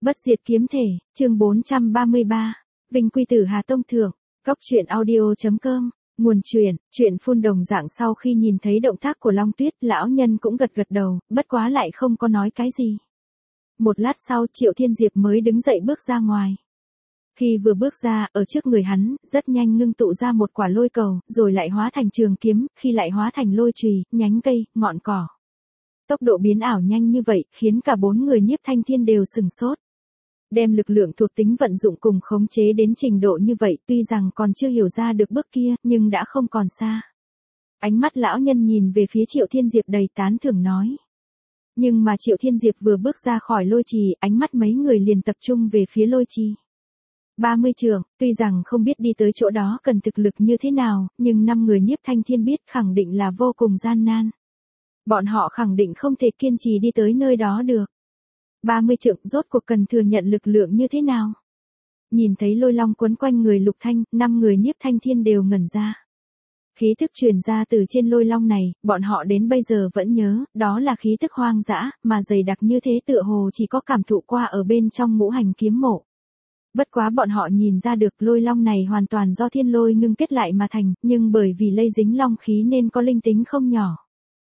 Bất diệt kiếm thể, chương 433, Vinh quy tử Hà Tông Thượng, Cóc truyện audio.com, nguồn truyện phun đồng dạng. Sau khi nhìn thấy động tác của Long Tuyết, lão nhân cũng gật gật đầu, bất quá lại không có nói cái gì. Một lát sau Triệu Thiên Diệp mới đứng dậy bước ra ngoài. Khi vừa bước ra, ở trước người hắn, rất nhanh ngưng tụ ra một quả lôi cầu, rồi lại hóa thành trường kiếm, khi lại hóa thành lôi chùy, nhánh cây, ngọn cỏ. Tốc độ biến ảo nhanh như vậy, khiến cả bốn người Nhiếp Thanh Thiên đều sừng sốt. Đem lực lượng thuộc tính vận dụng cùng khống chế đến trình độ như vậy, tuy rằng còn chưa hiểu ra được bước kia, nhưng đã không còn xa. Ánh mắt lão nhân nhìn về phía Triệu Thiên Diệp đầy tán thưởng nói. Nhưng mà Triệu Thiên Diệp vừa bước ra khỏi lôi trì, ánh mắt mấy người liền tập trung về phía lôi trì. 30 trượng, tuy rằng không biết đi tới chỗ đó cần thực lực như thế nào, nhưng 5 người Nhiếp Thanh Thiên biết khẳng định là vô cùng gian nan. Bọn họ khẳng định không thể kiên trì đi tới nơi đó được. 30 trượng rốt cuộc cần thừa nhận lực lượng như thế nào? Nhìn thấy lôi long quấn quanh người Lục Thanh, 5 người Nhiếp Thanh Thiên đều ngẩn ra. Khí thức truyền ra từ trên lôi long này, bọn họ đến bây giờ vẫn nhớ, đó là khí thức hoang dã, mà dày đặc như thế tựa hồ chỉ có cảm thụ qua ở bên trong ngũ hành kiếm mộ. Bất quá bọn họ nhìn ra được lôi long này hoàn toàn do thiên lôi ngưng kết lại mà thành, nhưng bởi vì lây dính long khí nên có linh tính không nhỏ.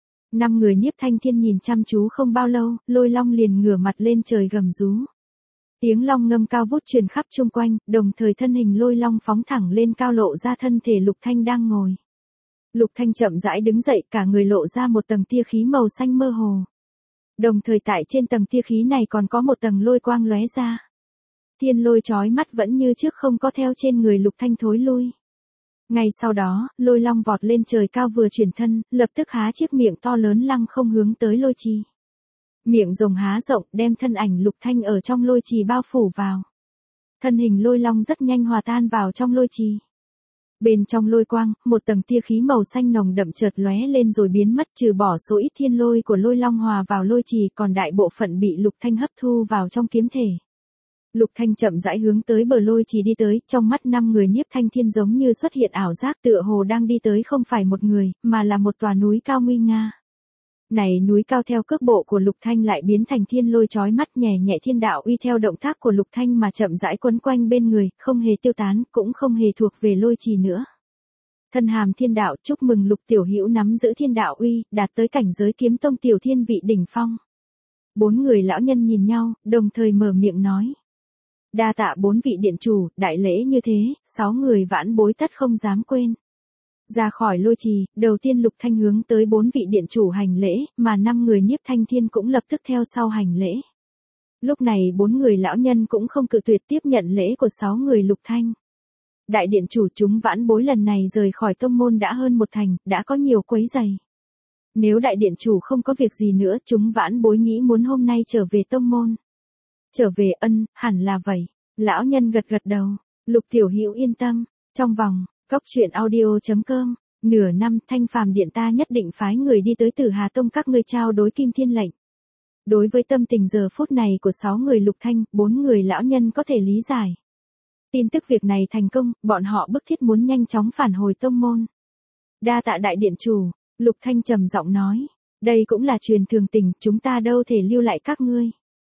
5 người Nhiếp Thanh Thiên nhìn chăm chú không bao lâu, lôi long liền ngửa mặt lên trời gầm rú. Tiếng long ngâm cao vút truyền khắp chung quanh, đồng thời thân hình lôi long phóng thẳng lên cao lộ ra thân thể Lục Thanh đang ngồi. Lục Thanh chậm rãi đứng dậy, cả người lộ ra một tầng tia khí màu xanh mơ hồ. Đồng thời tại trên tầng tia khí này còn có một tầng lôi quang lóe ra. Thiên lôi chói mắt vẫn như trước không có theo trên người Lục Thanh thối lui. Ngay sau đó, lôi long vọt lên trời cao vừa chuyển thân, lập tức há chiếc miệng to lớn lăng không hướng tới lôi trì. Miệng rồng há rộng, đem thân ảnh Lục Thanh ở trong lôi trì bao phủ vào. Thân hình lôi long rất nhanh hòa tan vào trong lôi trì. Bên trong lôi quang, một tầng tia khí màu xanh nồng đậm chợt lóe lên rồi biến mất, trừ bỏ số ít thiên lôi của lôi long hòa vào lôi trì, còn đại bộ phận bị Lục Thanh hấp thu vào trong kiếm thể. Lục Thanh chậm rãi hướng tới bờ lôi trì đi tới, trong mắt 5 người Nhiếp Thanh Thiên giống như xuất hiện ảo giác, tựa hồ đang đi tới không phải một người, mà là một tòa núi cao nguy nga. Này núi cao theo cước bộ của Lục Thanh lại biến thành thiên lôi chói mắt, nhẹ nhẹ thiên đạo uy theo động tác của Lục Thanh mà chậm rãi quấn quanh bên người, không hề tiêu tán, cũng không hề thuộc về lôi trì nữa. Thân hàm thiên đạo, chúc mừng Lục tiểu hữu nắm giữ thiên đạo uy, đạt tới cảnh giới kiếm tông tiểu thiên vị đỉnh phong. 4 người lão nhân nhìn nhau, đồng thời mở miệng nói. Đa tạ 4 vị điện chủ, đại lễ như thế, 6 người vãn bối tất không dám quên. Ra khỏi lôi trì, đầu tiên Lục Thanh hướng tới 4 vị điện chủ hành lễ, mà 5 người Nhiếp Thanh Thiên cũng lập tức theo sau hành lễ. Lúc này 4 người lão nhân cũng không cự tuyệt tiếp nhận lễ của 6 người Lục Thanh. Đại điện chủ, chúng vãn bối lần này rời khỏi tông môn đã hơn 1 thành, đã có nhiều quấy rầy. Nếu đại điện chủ không có việc gì nữa, chúng vãn bối nghĩ muốn hôm nay trở về tông môn. Trở về hẳn là vậy. Lão nhân gật gật đầu. Lục tiểu hữu yên tâm. Trong vòng, Cóc truyện audio.com, nửa năm Thanh Phàm Điện ta nhất định phái người đi tới Tử Hà Tông các ngươi trao đối Kim Thiên lệnh. Đối với tâm tình giờ phút này của 6 người Lục Thanh, 4 người lão nhân có thể lý giải. Tin tức việc này thành công, bọn họ bức thiết muốn nhanh chóng phản hồi tông môn. Đa tạ đại điện chủ, Lục Thanh trầm giọng nói. Đây cũng là truyền thường tình, chúng ta đâu thể lưu lại các ngươi.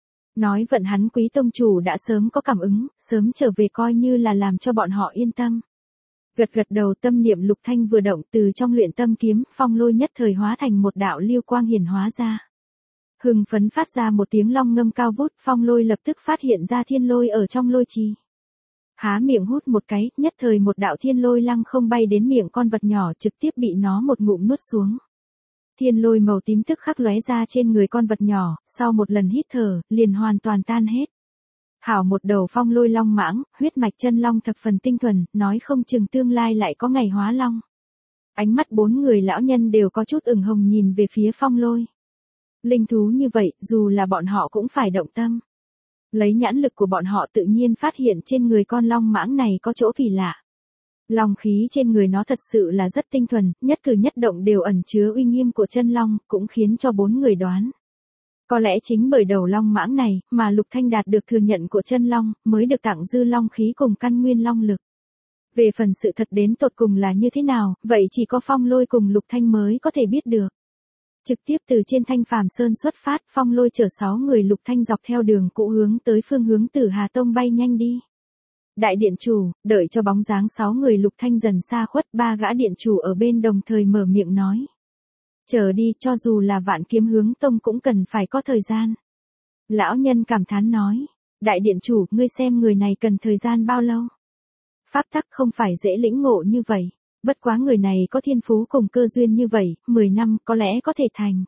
Nói vận hắn quý tông chủ đã sớm có cảm ứng, sớm trở về coi như là làm cho bọn họ yên tâm. Gật gật đầu, tâm niệm Lục Thanh vừa động, từ trong luyện tâm kiếm, phong lôi nhất thời hóa thành một đạo lưu quang hiển hóa ra. Hưng phấn phát ra một tiếng long ngâm cao vút, phong lôi lập tức phát hiện ra thiên lôi ở trong lôi trì. Há miệng hút một cái, nhất thời một đạo thiên lôi lăng không bay đến miệng con vật nhỏ, trực tiếp bị nó một ngụm nuốt xuống. Thiên lôi màu tím tức khắc lóe ra trên người con vật nhỏ, sau một lần hít thở, liền hoàn toàn tan hết. Hảo một đầu phong lôi long mãng, huyết mạch chân long thập phần tinh thuần, nói không chừng tương lai lại có ngày hóa long. Ánh mắt 4 người lão nhân đều có chút ửng hồng nhìn về phía phong lôi. Linh thú như vậy, dù là bọn họ cũng phải động tâm. Lấy nhãn lực của bọn họ tự nhiên phát hiện trên người con long mãng này có chỗ kỳ lạ. Long khí trên người nó thật sự là rất tinh thuần, nhất cử nhất động đều ẩn chứa uy nghiêm của chân long, cũng khiến cho 4 người đoán. Có lẽ chính bởi đầu long mãng này, mà Lục Thanh đạt được thừa nhận của chân long, mới được tặng dư long khí cùng căn nguyên long lực. Về phần sự thật đến tột cùng là như thế nào, vậy chỉ có phong lôi cùng Lục Thanh mới có thể biết được. Trực tiếp từ trên Thanh Phàm Sơn xuất phát, Phong Lôi chở 6 người Lục Thanh dọc theo đường cũ hướng tới phương hướng Tử Hà Tông bay nhanh đi. Đại điện chủ, đợi cho bóng dáng 6 người Lục Thanh dần xa khuất, 3 gã điện chủ ở bên đồng thời mở miệng nói. Chờ đi, cho dù là Vạn Kiếm Hướng Tông cũng cần phải có thời gian. Lão nhân cảm thán nói. Đại điện chủ, ngươi xem người này cần thời gian bao lâu? Pháp tắc không phải dễ lĩnh ngộ như vậy. Bất quá người này có thiên phú cùng cơ duyên như vậy, 10 năm có lẽ có thể thành.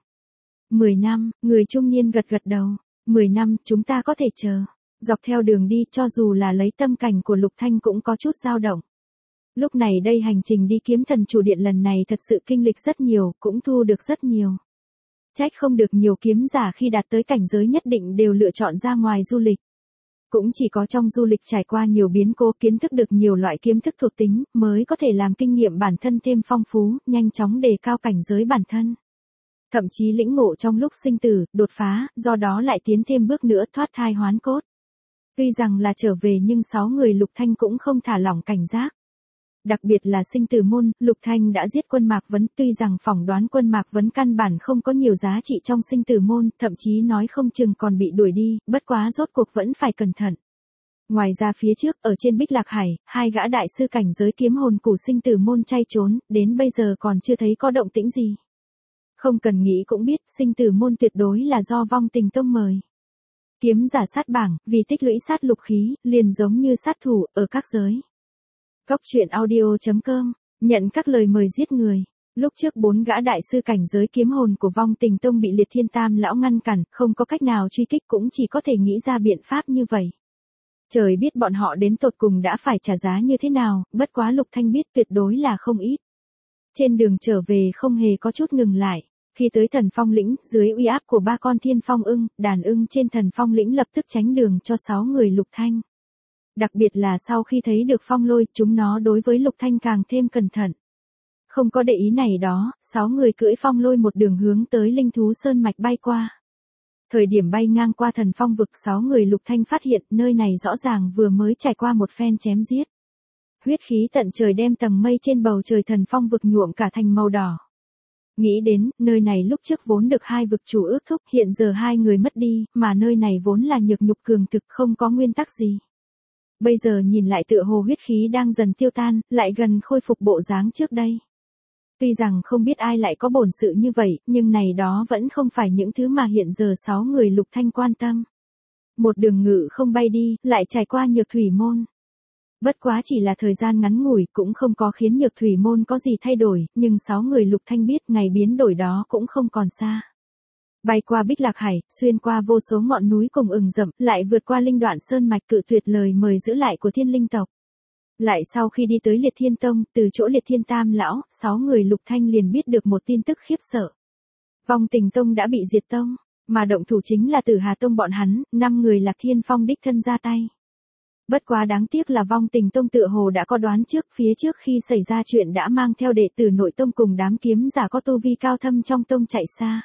10 năm, người trung niên gật gật đầu. 10 năm, chúng ta có thể chờ. Dọc theo đường đi, cho dù là lấy tâm cảnh của Lục Thanh cũng có chút dao động. Lúc này đây hành trình đi kiếm thần chủ điện lần này thật sự kinh lịch rất nhiều, cũng thu được rất nhiều. Trách không được nhiều kiếm giả khi đạt tới cảnh giới nhất định đều lựa chọn ra ngoài du lịch. Cũng chỉ có trong du lịch trải qua nhiều biến cố, kiến thức được nhiều loại kiếm thức thuộc tính, mới có thể làm kinh nghiệm bản thân thêm phong phú, nhanh chóng đề cao cảnh giới bản thân. Thậm chí lĩnh ngộ trong lúc sinh tử, đột phá, do đó lại tiến thêm bước nữa thoát thai hoán cốt. Tuy rằng là trở về nhưng 6 người Lục Thanh cũng không thả lỏng cảnh giác. Đặc biệt là sinh tử môn, Lục Thanh đã giết Quân Mạc Vấn, tuy rằng phỏng đoán Quân Mạc Vấn căn bản không có nhiều giá trị trong sinh tử môn, thậm chí nói không chừng còn bị đuổi đi, bất quá rốt cuộc vẫn phải cẩn thận. Ngoài ra phía trước, ở trên Bích Lạc Hải, 2 gã đại sư cảnh giới kiếm hồn của sinh tử môn chay trốn, đến bây giờ còn chưa thấy có động tĩnh gì. Không cần nghĩ cũng biết, sinh tử môn tuyệt đối là do Vong Tình Tông mời. Kiếm giả sát bảng, vì tích lũy sát lục khí, liền giống như sát thủ, ở các giới. Góc truyện audio.com, nhận các lời mời giết người. Lúc trước 4 gã đại sư cảnh giới kiếm hồn của Vong Tình Tông bị Liệt Thiên Tam lão ngăn cản, không có cách nào truy kích cũng chỉ có thể nghĩ ra biện pháp như vậy. Trời biết bọn họ đến tột cùng đã phải trả giá như thế nào, bất quá Lục Thanh biết tuyệt đối là không ít. Trên đường trở về không hề có chút ngừng lại. Khi tới Thần Phong lĩnh, dưới uy áp của 3 con Thiên Phong ưng, đàn ưng trên Thần Phong lĩnh lập tức tránh đường cho 6 người Lục Thanh. Đặc biệt là sau khi thấy được Phong Lôi, chúng nó đối với Lục Thanh càng thêm cẩn thận. Không có để ý này đó, 6 người cưỡi Phong Lôi một đường hướng tới Linh Thú Sơn mạch bay qua. Thời điểm bay ngang qua Thần Phong vực, 6 người Lục Thanh phát hiện nơi này rõ ràng vừa mới trải qua một phen chém giết. Huyết khí tận trời đem tầng mây trên bầu trời Thần Phong vực nhuộm cả thành màu đỏ. Nghĩ đến, nơi này lúc trước vốn được 2 vực chủ ước thúc, hiện giờ 2 người mất đi, mà nơi này vốn là nhược nhục cường thực, không có nguyên tắc gì. Bây giờ nhìn lại tựa hồ huyết khí đang dần tiêu tan, lại gần khôi phục bộ dáng trước đây. Tuy rằng không biết ai lại có bổn sự như vậy, nhưng này đó vẫn không phải những thứ mà hiện giờ 6 người Lục Thanh quan tâm. Một đường ngự không bay đi, lại trải qua Nhược Thủy Môn. Bất quá chỉ là thời gian ngắn ngủi, cũng không có khiến Nhược Thủy Môn có gì thay đổi, nhưng 6 người Lục Thanh biết ngày biến đổi đó cũng không còn xa. Bay qua Bích Lạc Hải, xuyên qua vô số ngọn núi cùng ừng rậm, lại vượt qua linh đoạn sơn mạch, cự tuyệt lời mời giữ lại của Thiên Linh tộc. Lại sau khi đi tới Liệt Thiên Tông, từ chỗ Liệt Thiên Tam lão, 6 người Lục Thanh liền biết được một tin tức khiếp sợ. Vong Tình Tông đã bị diệt tông, mà động thủ chính là Tử Hà Tông bọn hắn, 5 người Lạc Thiên Phong đích thân ra tay. Bất quá đáng tiếc là Vong Tình Tông tựa hồ đã có đoán trước, phía trước khi xảy ra chuyện đã mang theo đệ tử nội tông cùng đám kiếm giả có tu vi cao thâm trong tông chạy xa.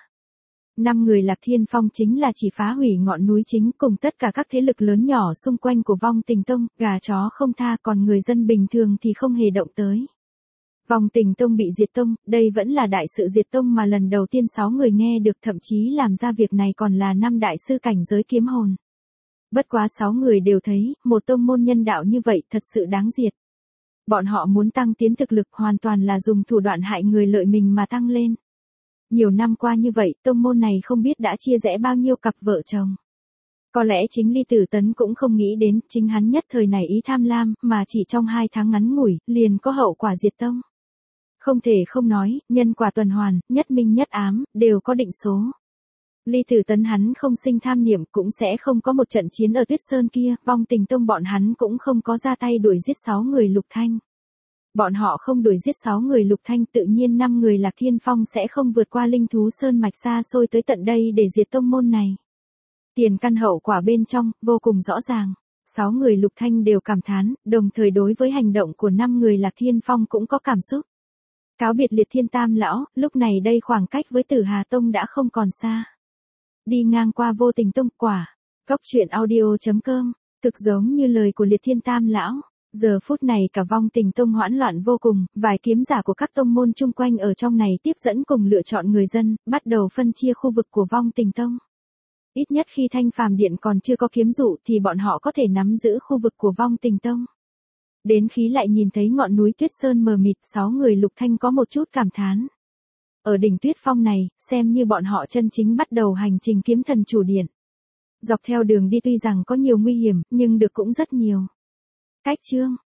5 người Lạc Thiên Phong chính là chỉ phá hủy ngọn núi chính cùng tất cả các thế lực lớn nhỏ xung quanh của Vong Tình Tông, gà chó không tha, còn người dân bình thường thì không hề động tới. Vong Tình Tông bị diệt tông, đây vẫn là đại sự diệt tông mà lần đầu tiên 6 người nghe được, thậm chí làm ra việc này còn là 5 đại sư cảnh giới kiếm hồn. Bất quá 6 người đều thấy, một tông môn nhân đạo như vậy thật sự đáng diệt. Bọn họ muốn tăng tiến thực lực hoàn toàn là dùng thủ đoạn hại người lợi mình mà tăng lên. Nhiều năm qua như vậy, tông môn này không biết đã chia rẽ bao nhiêu cặp vợ chồng. Có lẽ chính Ly Tử Tấn cũng không nghĩ đến, chính hắn nhất thời này ý tham lam, mà chỉ trong 2 tháng ngắn ngủi, liền có hậu quả diệt tông. Không thể không nói, nhân quả tuần hoàn, nhất minh nhất ám, đều có định số. Ly Tử Tấn hắn không sinh tham niệm, cũng sẽ không có một trận chiến ở Tuyết Sơn kia, Vong Tình Tông bọn hắn cũng không có ra tay đuổi giết 6 người Lục Thanh. Bọn họ không đuổi giết 6 người Lục Thanh, tự nhiên 5 người Lạc Thiên Phong sẽ không vượt qua Linh Thú Sơn mạch xa xôi tới tận đây để diệt tông môn này. Tiền căn hậu quả bên trong, vô cùng rõ ràng. 6 người Lục Thanh đều cảm thán, đồng thời đối với hành động của 5 người Lạc Thiên Phong cũng có cảm xúc. Cáo biệt Liệt Thiên Tam lão, lúc này đây khoảng cách với Tử Hà Tông đã không còn xa. Đi ngang qua Vô Tình Tông, quả. Góc truyện audio.com, thực giống như lời của Liệt Thiên Tam lão. Giờ phút này cả vong tình tông hoãn loạn vô cùng, vài kiếm giả của các tông môn chung quanh ở trong này tiếp dẫn cùng lựa chọn người dân, bắt đầu phân chia khu vực của vong tình tông. Ít nhất khi Thanh Phàm Điện còn chưa có kiếm dụ thì bọn họ có thể nắm giữ khu vực của vong tình tông. Đến khi lại nhìn thấy ngọn núi Tuyết Sơn mờ mịt, 6 người Lục Thanh có một chút cảm thán. Ở đỉnh Tuyết Phong này, xem như bọn họ chân chính bắt đầu hành trình kiếm thần chủ điện. Dọc theo đường đi tuy rằng có nhiều nguy hiểm, nhưng được cũng rất nhiều. Cách chương